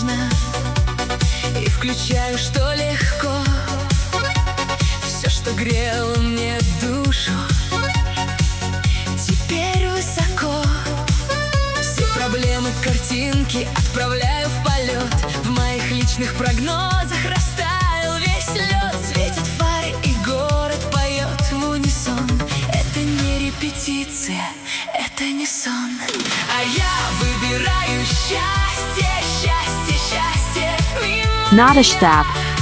нежно и включаю, что легко, все, что грело мне душу, теперь высоко. Все проблемы, картинки отправляю в полет. В моих личных прогнозах растаял весь лед. Светят фары и город поет в унисон. Это не репетиция, это не сон. А я выбираю счастье, счастье, счастье. Not a stab.